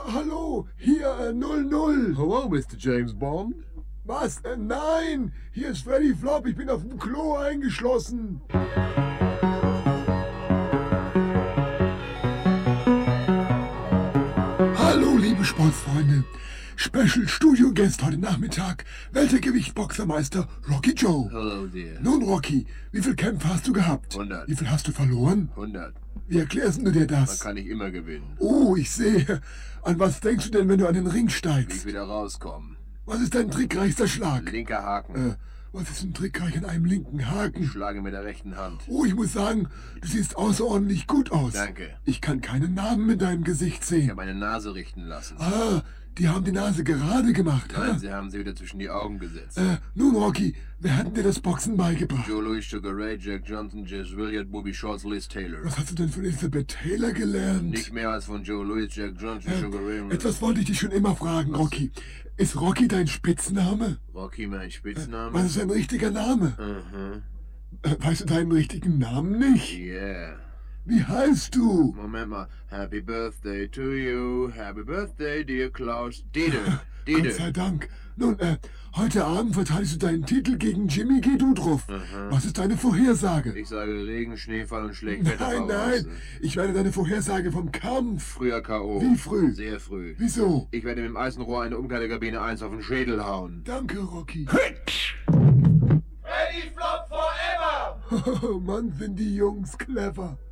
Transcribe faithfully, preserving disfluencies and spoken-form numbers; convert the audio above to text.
Hallo, hier äh, null null. Hello, Mister James Bond. Was? Äh, nein, hier ist Freddy Flop, ich bin auf dem Klo eingeschlossen. Hallo, liebe Sportsfreunde. Special Studio Guest heute Nachmittag, Weltergewicht-Boxermeister Rocky Joe. Hello, dear. Nun, Rocky, wie viel Kämpfe hast du gehabt? hundert. Wie viel hast du verloren? hundert. Wie erklärst du dir Man das? kann nicht immer gewinnen. Oh, ich sehe. An was denkst du denn, wenn du an den Ring Wie ich steigst? wieder rauskomme. Was ist dein trickreichster Schlag? Linker Haken. Äh, was ist ein trickreich an einem linken Ich Haken? schlage mit der rechten Hand. Oh, ich muss sagen, du siehst außerordentlich gut aus. Danke. Ich kann keinen Namen in deinem Gesicht Ich sehen. habe meine Nase richten lassen. Ah, die haben die Nase gerade gemacht, Nein, ha? sie haben sie wieder zwischen die Augen gesetzt. Äh, nun, Rocky, wer hat dir das Boxen beigebracht? Joe Louis, Sugar Ray, Jack Johnson, Jess Williard, Bobby Shorts, Liz Taylor. Was hast du denn von Elizabeth Taylor gelernt? Nicht mehr als von Joe Louis, Jack Johnson, Sugar Ray. Äh, etwas wollte ich dich schon immer fragen, Rocky. Ist Rocky dein Spitzname? Rocky, mein Spitzname. Was ist dein richtiger Name? Mhm. Äh, weißt du deinen richtigen Namen nicht? Yeah. Wie heißt du? Moment mal. Happy Birthday to you. Happy Birthday, dear Klaus. Dede. Gott sei Dede. Dank. Nun, äh, heute Abend verteidigst du deinen Titel gegen Jimmy G. Dudruff. Mhm. Was ist deine Vorhersage? Ich sage Regen, Schneefall und Schlechtwetter. Nein, nein. Ich werde deine Vorhersage vom Kampf. Früher K O Wie früh? Sehr früh. Wieso? Ich werde mit dem Eisenrohr eine Umkleidekabine eins auf den Schädel hauen. Danke, Rocky. Freddy Flop forever! Mann, sind die Jungs clever.